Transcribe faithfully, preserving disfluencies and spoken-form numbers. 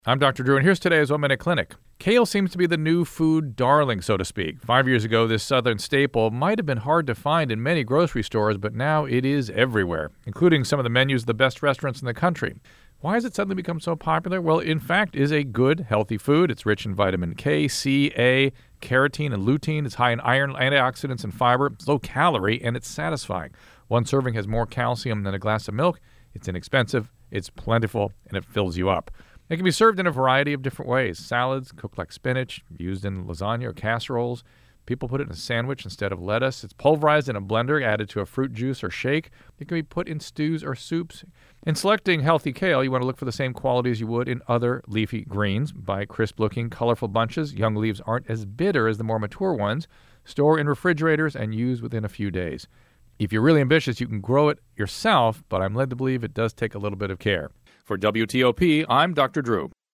I'm Doctor Drew, and here's today's One Minute Clinic. Kale seems to be the new food darling, so to speak. Five years ago, this southern staple might have been hard to find in many grocery stores, but now it is everywhere, including some of the menus of the best restaurants in the country. Why has it suddenly become so popular? Well, in fact, it is a good, healthy food. It's rich in vitamin K, C, A, carotene, and lutein. It's high in iron, antioxidants, and fiber. It's low calorie, and it's satisfying. One serving has more calcium than a glass of milk. It's inexpensive, it's plentiful, and it fills you up. It can be served in a variety of different ways. Salads, cooked like spinach, used in lasagna or casseroles. People put it in a sandwich instead of lettuce. It's pulverized in a blender, added to a fruit juice or shake. It can be put in stews or soups. In selecting healthy kale, you want to look for the same qualities you would in other leafy greens. Buy crisp-looking, colorful bunches. Young leaves aren't as bitter as the more mature ones. Store in refrigerators and use within a few days. If you're really ambitious, you can grow it yourself, but I'm led to believe it does take a little bit of care. For W T O P, I'm Doctor Drew.